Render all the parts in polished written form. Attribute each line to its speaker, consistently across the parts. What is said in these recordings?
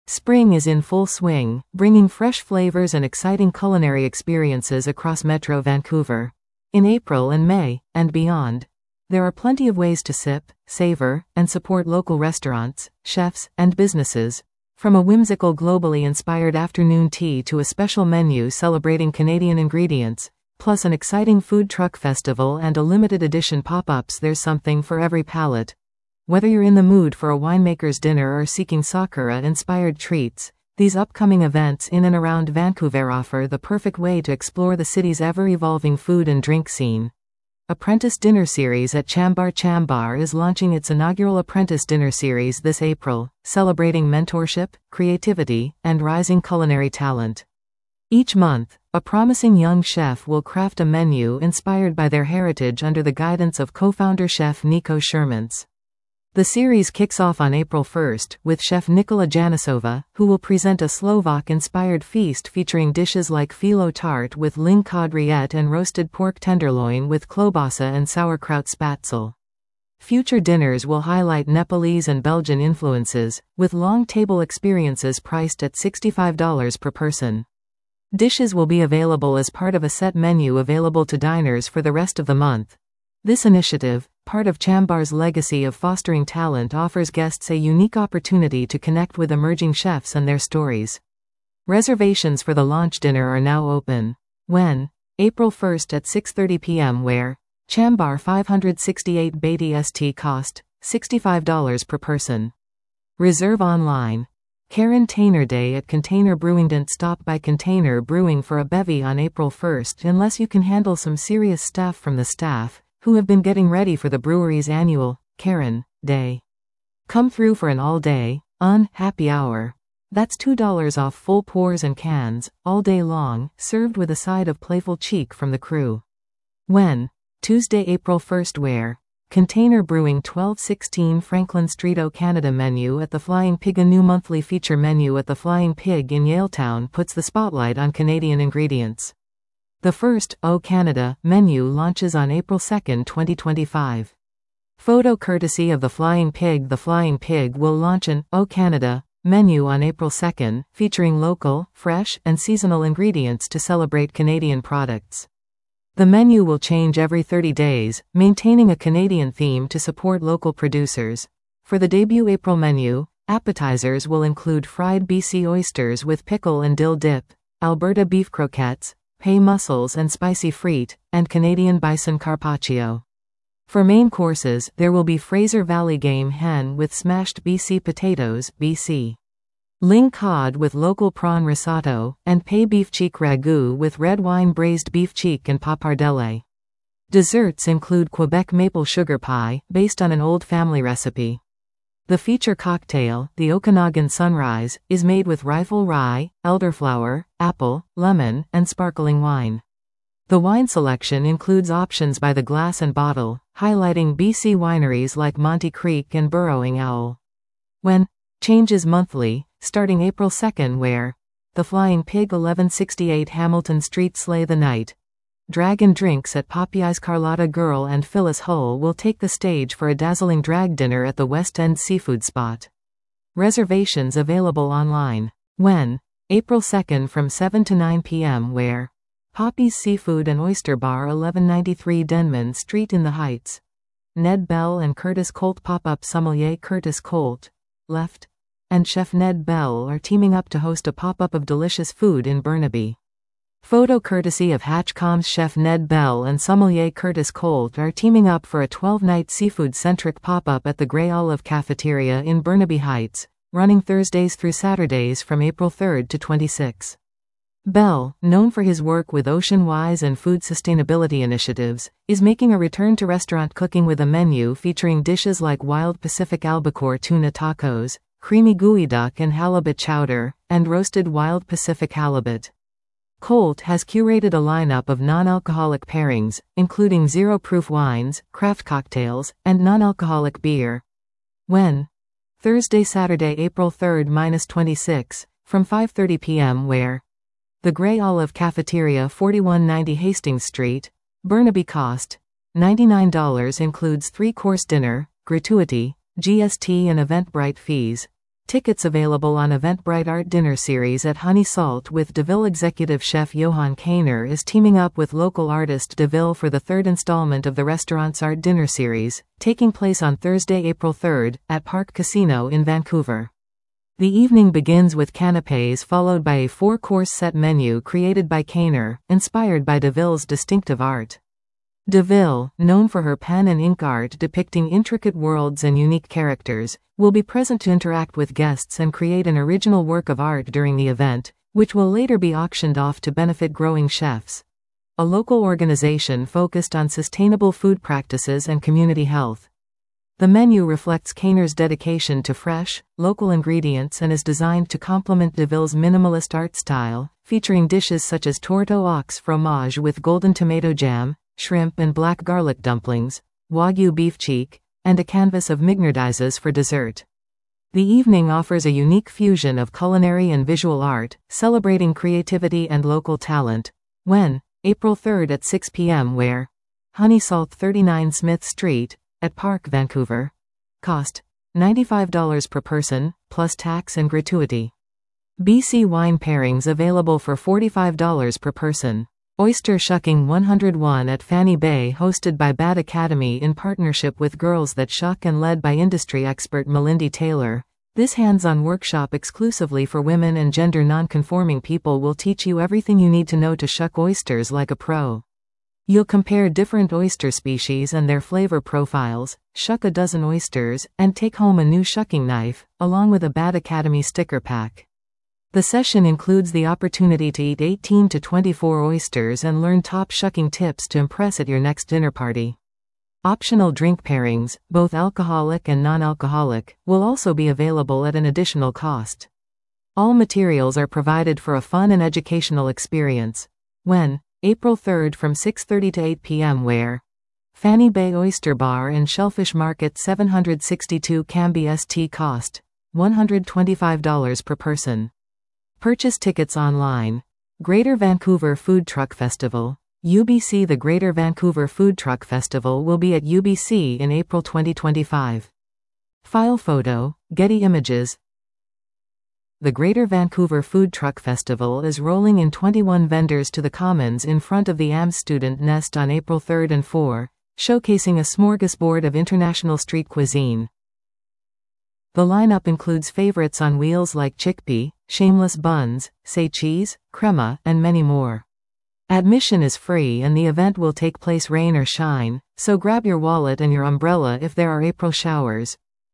Speaker 1: Spring is in full swing, bringing fresh flavors and exciting culinary experiences across Metro Vancouver. In April and May, and beyond, there are plenty of ways to sip, savor, and support local restaurants, chefs, and businesses. From a whimsical globally inspired afternoon tea to a special menu celebrating Canadian ingredients, plus an exciting food truck festival and a limited edition pop-ups, there's something for every palate. Whether you're in the mood for a winemaker's dinner or seeking Sakura-inspired treats, these upcoming events in and around Vancouver offer the perfect way to explore the city's ever-evolving food and drink scene. Apprentice Dinner Series at Chambar. Chambar is launching its inaugural Apprentice Dinner Series this April, celebrating mentorship, creativity, and rising culinary talent. Each month, a promising young chef will craft a menu inspired by their heritage under the guidance of co-founder chef Nico Shermans. The series kicks off on April 1st with chef Nikola Janisova, who will present a Slovak-inspired feast featuring dishes like phyllo tart with ling cod rillette and roasted pork tenderloin with klobasa and sauerkraut spatzel. Future dinners will highlight Nepalese and Belgian influences, with long table experiences priced at $65 per person. Dishes will be available as part of a set menu available to diners for the rest of the month. This initiative, part of Chambar's legacy of fostering talent, offers guests a unique opportunity to connect with emerging chefs and their stories. Reservations for the launch dinner are now open. When? April 1st at 6:30 p.m. Where? Chambar 568 Beatty St. Cost, $65 per person. Reserve online. Karen Tainer Day at Container Brewing. Don't stop by Container Brewing for a bevy on April 1st unless you can handle some serious stuff from the staff, who have been getting ready for the brewery's annual Karen Day. Come through for an all-day, happy hour. That's $2 off full pours and cans, all day long, served with a side of playful cheek from the crew. When? Tuesday, April 1st. Where? Container Brewing 1216 Franklin Street, O Canada. Menu at the Flying Pig. A new monthly feature menu at the Flying Pig in Yaletown puts the spotlight on Canadian ingredients. The first O Canada menu launches on April 2, 2025. Photo courtesy of the Flying Pig. The Flying Pig will launch an O Canada menu on April 2, featuring local, fresh, and seasonal ingredients to celebrate Canadian products. The menu will change every 30 days, maintaining a Canadian theme to support local producers. For the debut April menu, appetizers will include fried BC oysters with pickle and dill dip, Alberta beef croquettes, pay mussels and spicy frite, and Canadian bison carpaccio. For main courses, there will be Fraser Valley game hen with smashed BC potatoes, BC ling cod with local prawn risotto, and pay beef cheek ragout with red wine braised beef cheek and pappardelle. Desserts include Quebec maple sugar pie, based on an old family recipe. The feature cocktail, the Okanagan Sunrise, is made with rifle rye, elderflower, apple, lemon, and sparkling wine. The wine selection includes options by the glass and bottle, highlighting BC wineries like Monte Creek and Burrowing Owl. When? Changes monthly, starting April 2. Where? The Flying Pig 1168 Hamilton Street. Slay the Night. Drag and drinks at Poppy's. Carlotta Girl and Phyllis Hull will take the stage for a dazzling drag dinner at the West End Seafood Spot. Reservations available online. When? April 2 from 7 to 9 p.m. Where? Poppy's Seafood and Oyster Bar 1193 Denman Street in the Heights. Ned Bell and Curtis Colt pop-up. Sommelier Curtis Colt, left, and chef Ned Bell are teaming up to host a pop-up of delicious food in Burnaby. Photo courtesy of Hatchcom's chef Ned Bell and sommelier Curtis Colt are teaming up for a 12-night seafood-centric pop-up at the Grey Olive Cafeteria in Burnaby Heights, running Thursdays through Saturdays from April 3 to 26. Bell, known for his work with OceanWise and food sustainability initiatives, is making a return to restaurant cooking with a menu featuring dishes like wild Pacific albacore tuna tacos, creamy gooey duck and halibut chowder, and roasted wild Pacific halibut. Colt has curated a lineup of non-alcoholic pairings, including zero-proof wines, craft cocktails, and non-alcoholic beer. When? Thursday, Saturday, April 3-26, from 5:30 p.m. Where? The Grey Olive Cafeteria 4190 Hastings Street, Burnaby. Cost: $99 includes 3-course dinner, gratuity, GST and Eventbrite fees. Tickets available on Eventbrite Art Dinner Series at Honey Salt with DeVille executive chef Johan Kaner is teaming up with local artist DeVille for the third installment of the restaurant's Art Dinner Series, taking place on Thursday, April 3rd, at Park Casino in Vancouver. The evening begins with canapés followed by a 4-course set menu created by Kaner, inspired by DeVille's distinctive art. DeVille, known for her pen and ink art depicting intricate worlds and unique characters, will be present to interact with guests and create an original work of art during the event, which will later be auctioned off to benefit Growing Chefs, a local organization focused on sustainable food practices and community health. The menu reflects Kaner's dedication to fresh, local ingredients and is designed to complement DeVille's minimalist art style, featuring dishes such as tourteau aux fromage with golden tomato jam, shrimp and black garlic dumplings, wagyu beef cheek, and a canvas of mignardises for dessert. The evening offers a unique fusion of culinary and visual art, celebrating creativity and local talent. When, April 3rd at 6 p.m. where? Honey Salt 39 Smith Street, at Park, Vancouver. Cost: $95 per person, plus tax and gratuity. BC wine pairings available for $45 per person. Oyster Shucking 101 at Fanny Bay, hosted by Bat Academy in partnership with Girls That Shuck and led by industry expert Melindy Taylor. This hands-on workshop exclusively for women and gender non-conforming people will teach you everything you need to know to shuck oysters like a pro. You'll compare different oyster species and their flavor profiles, shuck a dozen oysters, and take home a new shucking knife, along with a Bat Academy sticker pack. The session includes the opportunity to eat 18 to 24 oysters and learn top shucking tips to impress at your next dinner party. Optional drink pairings, both alcoholic and non-alcoholic, will also be available at an additional cost. All materials are provided for a fun and educational experience. When? April 3rd from 6:30 to 8 p.m. where? Fanny Bay Oyster Bar and Shellfish Market 762 Cambie St. Cost: $125 per person. Purchase tickets online. Greater Vancouver Food Truck Festival. UBC. The Greater Vancouver Food Truck Festival will be at UBC in April 2025. File photo, Getty Images. The Greater Vancouver Food Truck Festival is rolling in 21 vendors to the Commons in front of the AMS Student Nest on April 3rd and 4, showcasing a smorgasbord of international street cuisine. The lineup includes favorites on wheels like chickpea, shameless buns, say cheese, crema, and many more. Admission is free and the event will take place rain or shine, so grab your wallet and your umbrella if there are April showers.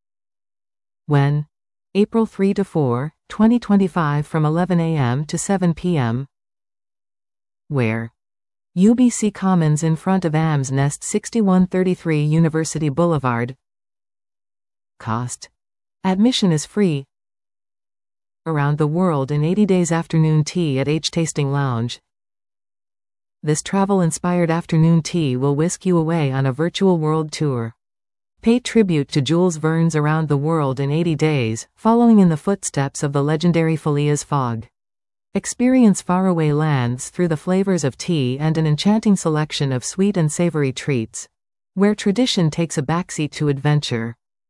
Speaker 1: When? April 3 to 4, 2025 from 11 a.m. to 7 p.m. Where? UBC Commons in front of AMS Nest 6133 University Boulevard. Cost: admission is free. Around the world in 80 days afternoon tea at H Tasting Lounge. This travel-inspired afternoon tea will whisk you away on a virtual world tour. Pay tribute to Jules Verne's Around the World in 80 Days, following in the footsteps of the legendary Phileas Fogg. Experience faraway lands through the flavors of tea and an enchanting selection of sweet and savory treats, where tradition takes a backseat to adventure.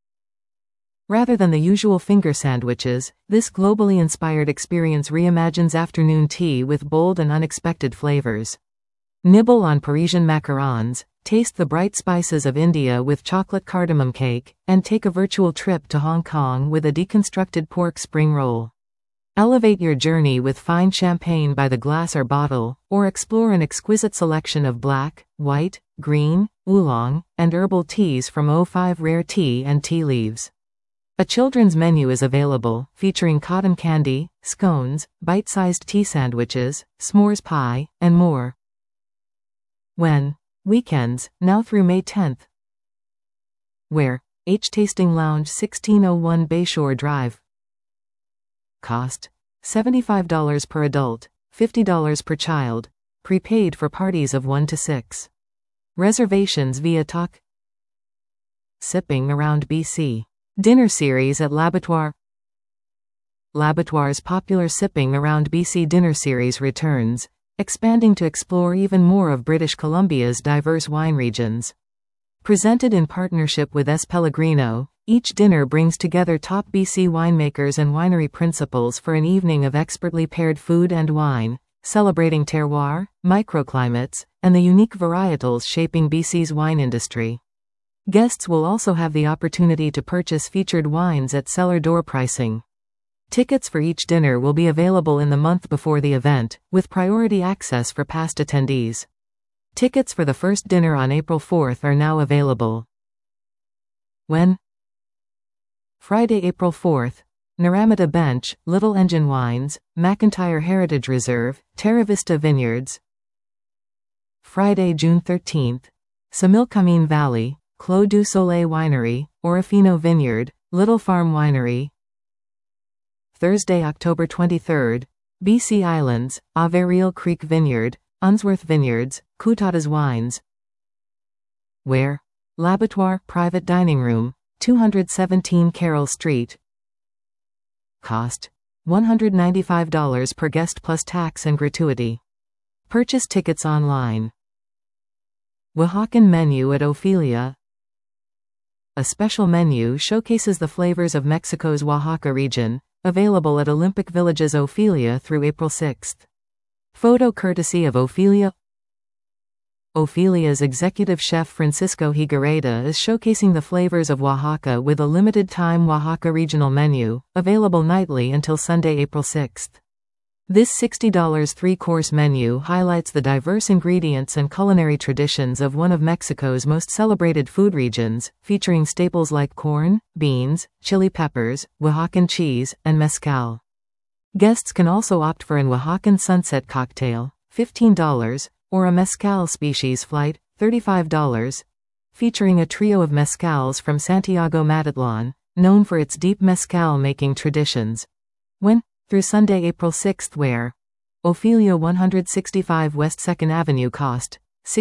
Speaker 1: Rather than the usual finger sandwiches, this globally inspired experience reimagines afternoon tea with bold and unexpected flavors. Nibble on Parisian macarons, taste the bright spices of India with chocolate cardamom cake, and take a virtual trip to Hong Kong with a deconstructed pork spring roll. Elevate your journey with fine champagne by the glass or bottle, or explore an exquisite selection of black, white, green, oolong, and herbal teas from O5 Rare Tea and Tea Leaves. A children's menu is available, featuring cotton candy, scones, bite-sized tea sandwiches, s'mores pie, and more. When? Weekends, now through May 10th. Where? H Tasting Lounge 1601 Bayshore Drive. Cost: $75 per adult, $50 per child. Prepaid for parties of 1 to 6. Reservations via Talk. Sipping Around BC. Dinner series at L'Abattoir. L'Abattoir's popular Sipping Around BC dinner series returns, expanding to explore even more of British Columbia's diverse wine regions. Presented in partnership with S. Pellegrino, Each dinner brings together top BC winemakers and winery principals for an evening of expertly paired food and wine, celebrating terroir, microclimates, and the unique varietals shaping BC's wine industry. Guests will also have the opportunity to purchase featured wines at cellar door pricing. Tickets for each dinner will be available in the month before the event, with priority access for past attendees. Tickets for the first dinner on April 4th are now available. When? Friday, April 4th. Naramata Bench, Little Engine Wines, McIntyre Heritage Reserve, Terra Vista Vineyards. Friday, June 13th. Similkameen Valley, Clos du Soleil Winery, Orofino Vineyard, Little Farm Winery. Thursday, October 23rd. BC Islands, Averill Creek Vineyard, Unsworth Vineyards, Coutadas Wines. Where? L'Abattoir Private Dining Room, 217 Carroll Street. Cost: $195 per guest plus tax and gratuity. Purchase tickets online. Oaxacan menu at Ophelia. A special menu showcases the flavors of Mexico's Oaxaca region, available at Olympic Village's Ophelia through April 6. Photo courtesy of Ophelia. Ophelia's executive chef Francisco Higuereta is showcasing the flavors of Oaxaca with a limited-time Oaxaca regional menu, available nightly until Sunday, April 6. This $60 three-course menu highlights the diverse ingredients and culinary traditions of one of Mexico's most celebrated food regions, featuring staples like corn, beans, chili peppers, Oaxacan cheese, and mezcal. Guests can also opt for an Oaxacan sunset cocktail, $15, or a mezcal species flight, $35, featuring a trio of mezcals from Santiago Matatlan, known for its deep mezcal-making traditions. When? Through Sunday, April 6, where? Ophelia 165 West 2nd Avenue. Cost: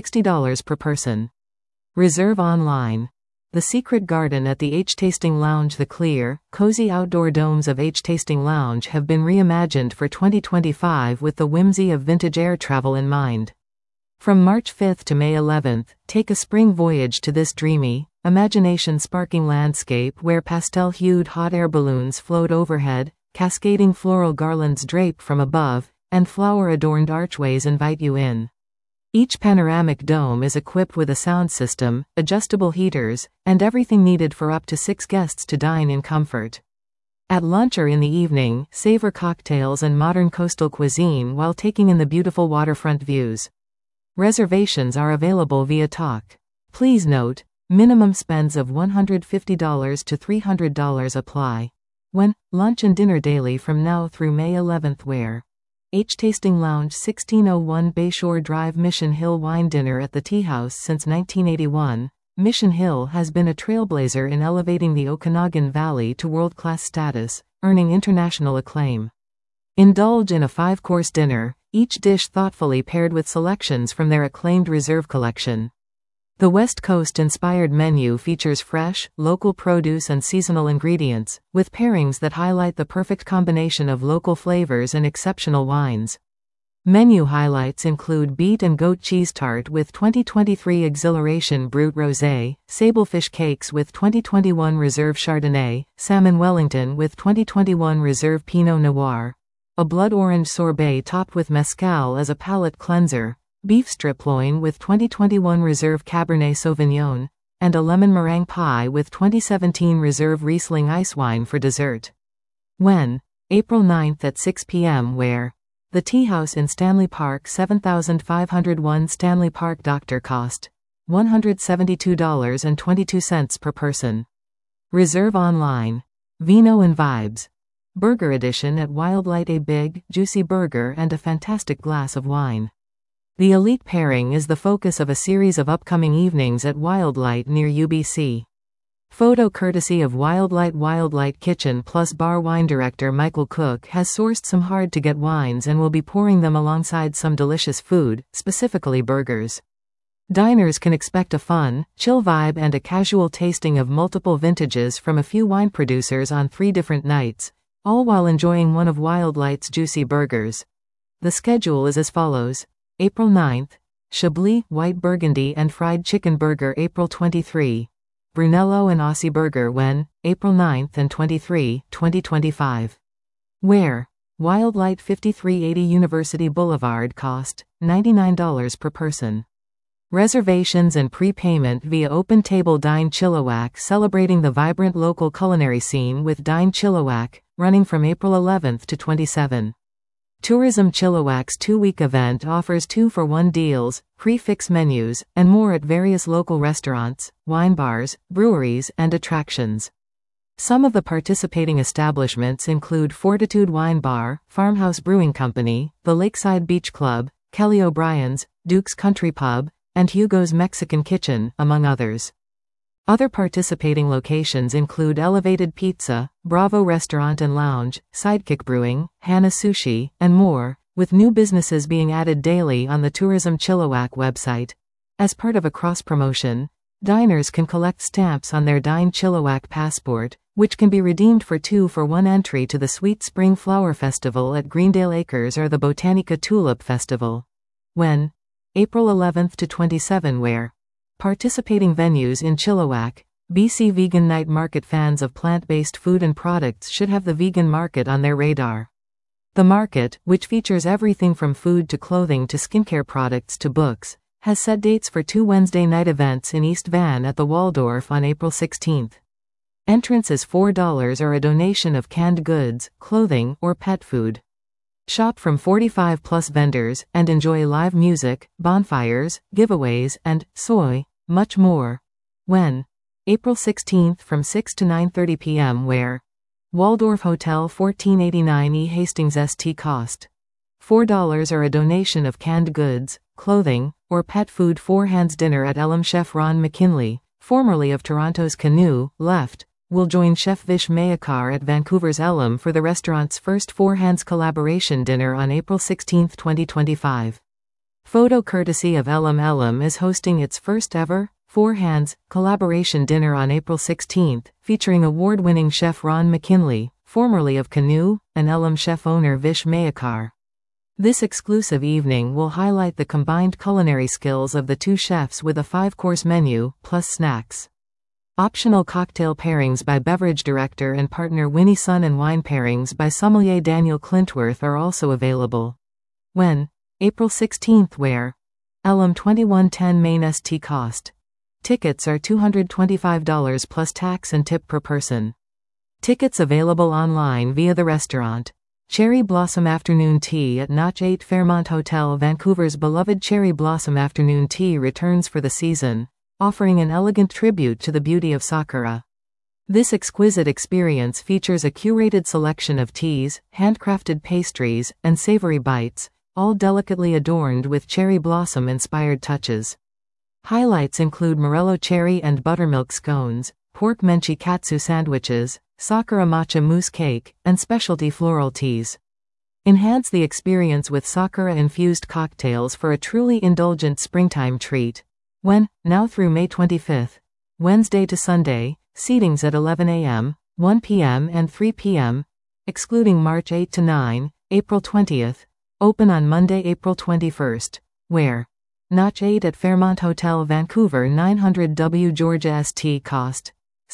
Speaker 1: $60 per person. Reserve online. The Secret Garden at the H-Tasting Lounge. The clear, cozy outdoor domes of H-Tasting Lounge have been reimagined for 2025 with the whimsy of vintage air travel in mind. From March 5 to May 11, take a spring voyage to this dreamy, imagination-sparking landscape where pastel-hued hot air balloons float overhead, cascading floral garlands drape from above, and flower-adorned archways invite you in. Each panoramic dome is equipped with a sound system, adjustable heaters, and everything needed for up to 6 guests to dine in comfort. At lunch or in the evening, savor cocktails and modern coastal cuisine while taking in the beautiful waterfront views. Reservations are available via Talk. Please note, minimum spends of $150 to $300 apply. When? Lunch and dinner daily from now through May 11. Where? H-Tasting Lounge, 1601 Bayshore Drive. Mission Hill Wine Dinner at the Tea House. Since 1981, Mission Hill has been a trailblazer in elevating the Okanagan Valley to world-class status, earning international acclaim. Indulge in a 5-course dinner, each dish thoughtfully paired with selections from their acclaimed reserve collection. The West Coast-inspired menu features fresh, local produce and seasonal ingredients, with pairings that highlight the perfect combination of local flavors and exceptional wines. Menu highlights include beet and goat cheese tart with 2023 Exhilaration Brut Rosé, sablefish cakes with 2021 Reserve Chardonnay, salmon Wellington with 2021 Reserve Pinot Noir, a blood orange sorbet topped with mezcal as a palate cleanser, beef strip loin with 2021 Reserve Cabernet Sauvignon, and a lemon meringue pie with 2017 Reserve Riesling ice wine for dessert. When? April 9 at 6 p.m. Where? The Tea House in Stanley Park, 7501 Stanley Park. Doctor. Cost: $172.22 per person. Reserve online. Vino and Vibes. Burger Edition at Wildlight. A big, juicy burger and a fantastic glass of wine. The elite pairing is the focus of a series of upcoming evenings at Wildlight near UBC. Photo courtesy of Wildlight. Wildlight Kitchen Plus Bar. Wine director Michael Cook has sourced some hard-to-get wines and will be pouring them alongside some delicious food, specifically burgers. Diners can expect a fun, chill vibe and a casual tasting of multiple vintages from a few wine producers on 3 different nights, all while enjoying one of Wildlight's juicy burgers. The schedule is as follows. April 9, Chablis, White Burgundy and Fried Chicken Burger. April 23, Brunello and Aussie Burger when, April 9 and 23, 2025. Where? Wildlight 5380 University Boulevard cost, $99 per person. Reservations and prepayment via Open Table Dine Chilliwack, celebrating the vibrant local culinary scene with Dine Chilliwack, running from April 11 to 27. Tourism Chilliwack's 2-week event offers 2-for-1 deals, prix-fixe menus, and more at various local restaurants, wine bars, breweries, and attractions. Some of the participating establishments include Fortitude Wine Bar, Farmhouse Brewing Company, the Lakeside Beach Club, Kelly O'Brien's, Duke's Country Pub, and Hugo's Mexican Kitchen, among others. Other participating locations include Elevated Pizza, Bravo Restaurant and Lounge, Sidekick Brewing, Hana Sushi, and more, with new businesses being added daily on the Tourism Chilliwack website. As part of a cross-promotion, diners can collect stamps on their Dine Chilliwack passport, which can be redeemed for 2-for-1 entry to the Sweet Spring Flower Festival at Greendale Acres or the Botanica Tulip Festival. When? April 11 to 27. Where? Participating venues in Chilliwack. BC Vegan Night Market. Fans of plant-based food and products should have the vegan market on their radar. The market, which features everything from food to clothing to skincare products to books, has set dates for 2 Wednesday night events in East Van at the Waldorf on April 16. Entrance is $4 or a donation of canned goods, clothing, or pet food. Shop from 45-plus vendors, and enjoy live music, bonfires, giveaways, and, much more. When? April 16 from 6 to 9:30 p.m. Where? Waldorf Hotel 1489 E Hastings St. Cost. $4 or a donation of canned goods, clothing, or pet food. 4 hands dinner at Elam. Chef Ron McKinley, formerly of Toronto's Canoe, Left, will join Chef Vish Mayakar at Vancouver's Elam for the restaurant's first 4 hands collaboration dinner on April 16, 2025. Photo courtesy of Elam. Elam is hosting its first ever 4 hands collaboration dinner on April 16, featuring award-winning chef Ron McKinley, formerly of Canoe, and Elam chef owner Vish Mayakar. This exclusive evening will highlight the combined culinary skills of the 2 chefs with a 5-course menu, plus snacks. Optional cocktail pairings by beverage director and partner Winnie Sun and wine pairings by sommelier Daniel Clintworth are also available. When? April 16. Where? Elam. 2110 Main St. Cost. Tickets are $225 plus tax and tip per person. Tickets available online via the restaurant. Cherry Blossom Afternoon Tea at Notch 8 Fairmont Hotel. Vancouver's beloved Cherry Blossom Afternoon Tea returns for the season, offering an elegant tribute to the beauty of Sakura. This exquisite experience features a curated selection of teas, handcrafted pastries, and savory bites, all delicately adorned with cherry blossom-inspired touches. Highlights include Morello cherry and buttermilk scones, pork menchie katsu sandwiches, Sakura matcha mousse cake, and specialty floral teas. Enhance the experience with Sakura-infused cocktails for a truly indulgent springtime treat. When? Now through May 25, Wednesday to Sunday, seatings at 11 a.m., 1 p.m. and 3 p.m., excluding March 8 to 9, April 20th, open on Monday, April 21st. Where? Notch 8 at Fairmont Hotel. Vancouver 900 W Georgia St. Cost.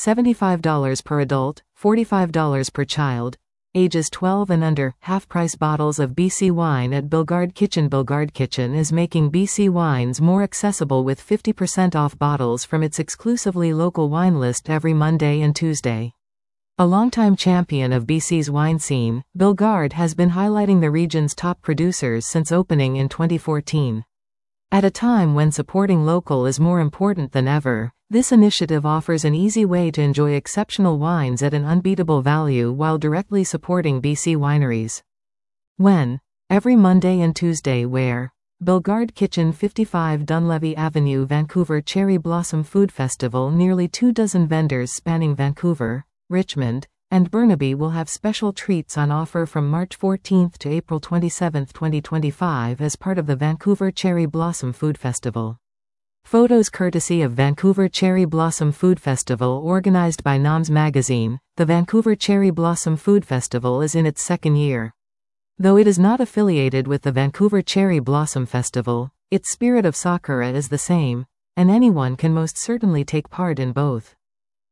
Speaker 1: $75 per adult, $45 per child. Ages 12 and under. Half-price bottles of BC wine at Bilgard Kitchen. Bilgard Kitchen is making BC wines more accessible with 50% off bottles from its exclusively local wine list every Monday and Tuesday. A longtime champion of BC's wine scene, Bilgard has been highlighting the region's top producers since opening in 2014. At a time when supporting local is more important than ever, this initiative offers an easy way to enjoy exceptional wines at an unbeatable value while directly supporting BC wineries. When? Every Monday and Tuesday. Where? Bilgard Kitchen 55 Dunlevy Avenue. Vancouver Cherry Blossom Food Festival. Nearly 24 vendors spanning Vancouver, Richmond, and Burnaby will have special treats on offer from March 14 to April 27, 2025 as part of the Vancouver Cherry Blossom Food Festival. Photos courtesy of Vancouver Cherry Blossom Food Festival organized by NOMS Magazine. The Vancouver Cherry Blossom Food Festival is in its 2nd year. Though it is not affiliated with the Vancouver Cherry Blossom Festival, its spirit of Sakura is the same, and anyone can most certainly take part in both.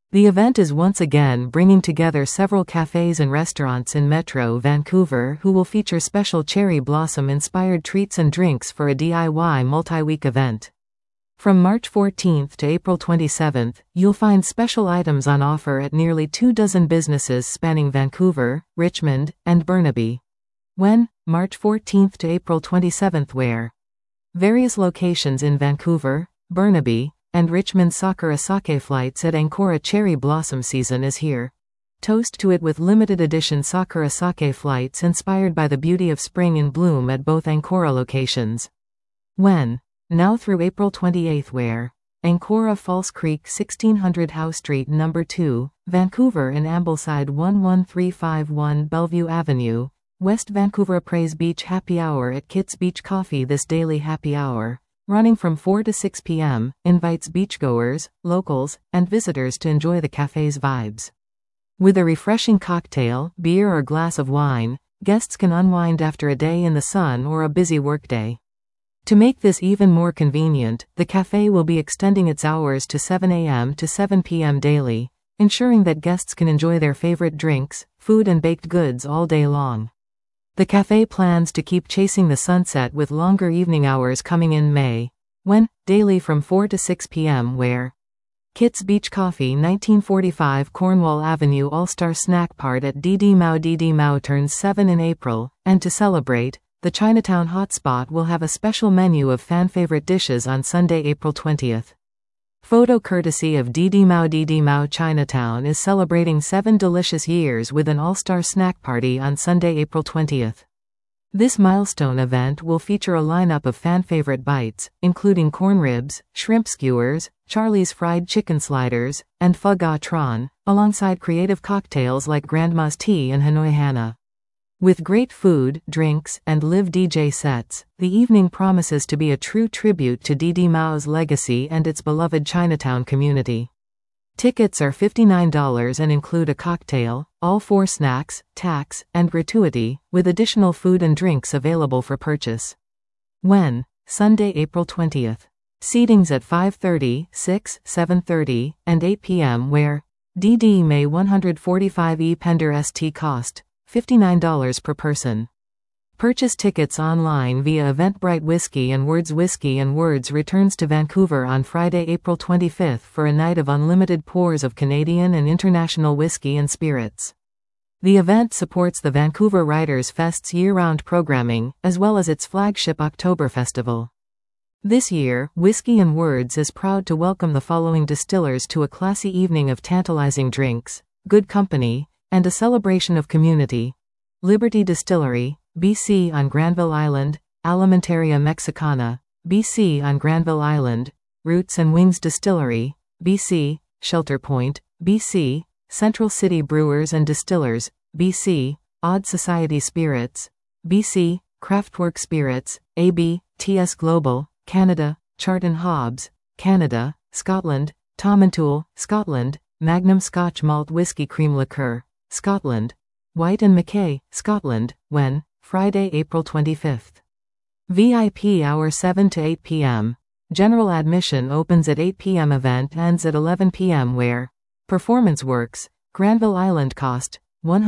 Speaker 1: The event is once again bringing together several cafes and restaurants in Metro Vancouver who will feature special cherry blossom-inspired treats and drinks for a DIY multi-week event. From March 14th to April 27th, you'll find special items on offer at nearly 24 businesses spanning Vancouver, Richmond, and Burnaby. When? March 14th to April 27th where? Various locations in Vancouver, Burnaby, and Richmond. Sakura sake flights at Ancora. Cherry blossom season is here. Toast to it with limited edition Sakura sake flights inspired by the beauty of spring in bloom at both Ancora locations. When? Now through April 28th where? Ancora False Creek 1600 Howe Street No. 2, Vancouver and Ambleside 11351 Bellevue Avenue, West Vancouver. Praise Beach Happy Hour at Kit's Beach Coffee. This daily happy hour, running from 4 to 6 p.m., invites beachgoers, locals, and visitors to enjoy the cafe's vibes. With a refreshing cocktail, beer or glass of wine, guests can unwind after a day in the sun or a busy workday. To make this even more convenient, the cafe will be extending its hours to 7 a.m. to 7 p.m. daily, ensuring that guests can enjoy their favorite drinks, food and baked goods all day long. The cafe plans to keep chasing the sunset with longer evening hours coming in May. When? Daily from 4 to 6 p.m. where? Kit's Beach Coffee 1945 Cornwall Avenue All-Star Snack Part at DD Mao. DD Mao turns 7 in April, and to celebrate, the Chinatown Hotspot will have a special menu of fan-favorite dishes on Sunday, April 20th. Photo courtesy of DD Mao. DD Mao Chinatown is celebrating 7 delicious years with an all-star snack party on Sunday, April 20th. This milestone event will feature a lineup of fan-favorite bites, including corn ribs, shrimp skewers, Charlie's fried chicken sliders, and pho ga tron, alongside creative cocktails like Grandma's Tea and Hanoi Hana. With great food, drinks, and live DJ sets, the evening promises to be a true tribute to DD Mao's legacy and its beloved Chinatown community. Tickets are $59 and include a cocktail, all 4 snacks, tax, and gratuity, with additional food and drinks available for purchase. When? Sunday, April 20th. Seatings at 5:30, 6, 7:30, and 8 p.m. where? DD May 145 E Pender St cost $59 per person. Purchase tickets online via Eventbrite. Whiskey and Words. Whiskey and Words returns to Vancouver on Friday, April 25th for a night of unlimited pours of Canadian and international whiskey and spirits. The event supports the Vancouver Writers Fest's year-round programming, as well as its flagship October Festival. This year, Whiskey and Words is proud to welcome the following distillers to a classy evening of tantalizing drinks, good company, and a celebration of community. Liberty Distillery, BC on Granville Island, Alimentaria Mexicana, BC on Granville Island, Roots and Wings Distillery, BC, Shelter Point, BC, Central City Brewers and Distillers, BC, Odd Society Spirits, BC, Craftwork Spirits, AB, TS Global, Canada, Chart & Hobbs, Canada, Scotland, Tomintoul, Scotland, Magnum Scotch Malt Whisky Cream Liqueur, Scotland, White & Mackay, Scotland. When? Friday, April 25th. VIP hour 7 to 8 p.m. General admission opens at 8 p.m. Event ends at 11 p.m. where? Performance Works, Granville Island cost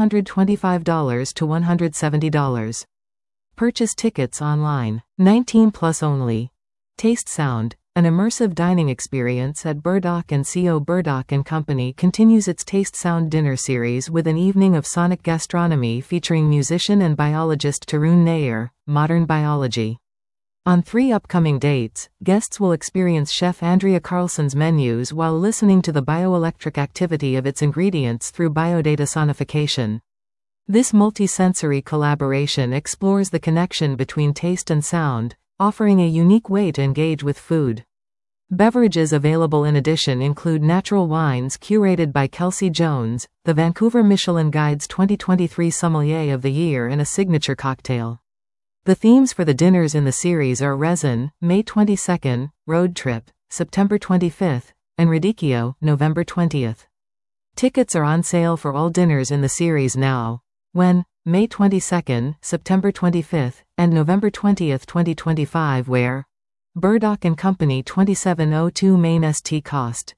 Speaker 1: $125 to $170. Purchase tickets online. 19+ only. Taste Sound, an immersive dining experience at Burdock & Co. Burdock & Company continues its Taste Sound dinner series with an evening of sonic gastronomy featuring musician and biologist Tarun Nair, Modern Biology. On 3 upcoming dates, guests will experience Chef Andrea Carlson's menus while listening to the bioelectric activity of its ingredients through biodata sonification. This multi-sensory collaboration explores the connection between taste and sound, offering a unique way to engage with food. Beverages available in addition include natural wines curated by Kelsey Jones, the Vancouver Michelin Guide's 2023 Sommelier of the Year, and a signature cocktail. The themes for the dinners in the series are Resin, May 22nd, Road Trip, September 25th, and Radicchio, November 20th. Tickets are on sale for all dinners in the series now. When? May 22nd, September 25th, and November 20th, 2025 where? Burdock & Company 2702 Main St cost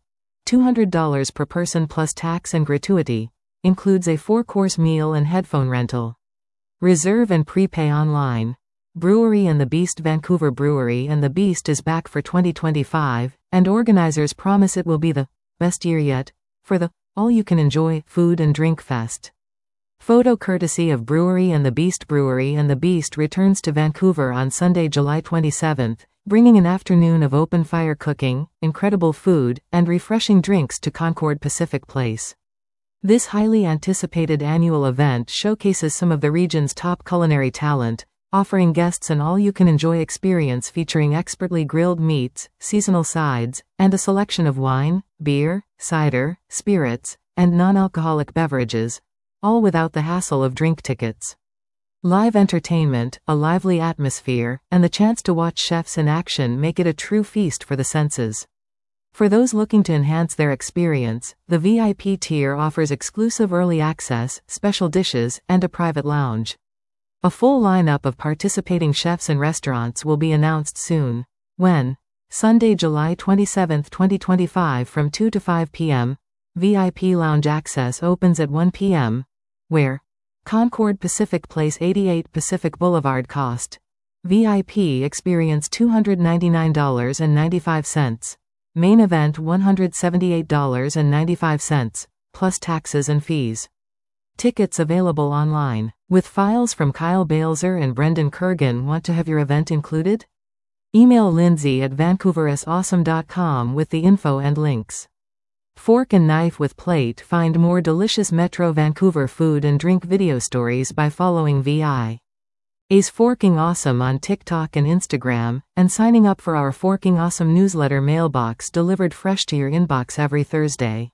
Speaker 1: $200 per person plus tax and gratuity. Includes a 4-course meal and headphone rental. Reserve and prepay online. Brewery and the Beast. Vancouver Brewery and the Beast is back for 2025, and organizers promise it will be the best year yet for the all-you-can-enjoy food and drink fest. Photo courtesy of Brewery and the Beast. Brewery and the Beast returns to Vancouver on Sunday, July 27th, bringing an afternoon of open-fire cooking, incredible food, and refreshing drinks to Concord Pacific Place. This highly anticipated annual event showcases some of the region's top culinary talent, offering guests an all-you-can-enjoy experience featuring expertly grilled meats, seasonal sides, and a selection of wine, beer, cider, spirits, and non-alcoholic beverages, all without the hassle of drink tickets. Live entertainment, a lively atmosphere, and the chance to watch chefs in action make it a true feast for the senses. For those looking to enhance their experience, the VIP tier offers exclusive early access, special dishes, and a private lounge. A full lineup of participating chefs and restaurants will be announced soon. When? Sunday, July 27, 2025 from 2 to 5 p.m. VIP lounge access opens at 1 p.m. Where? Concord Pacific Place, 88 Pacific Boulevard. Cost. VIP experience $299.95. Main event $178.95, plus taxes and fees. Tickets available online. With files from Kyle Balzer and Brendan Kurgan. Want to have your event included? Email Lindsay at vancouverisawesome.com with the info and links. Fork and Knife with Plate. Find more delicious Metro Vancouver food and drink video stories by following VI's Forking Awesome on TikTok and Instagram, and signing up for our Forking Awesome newsletter mailbox delivered fresh to your inbox every Thursday.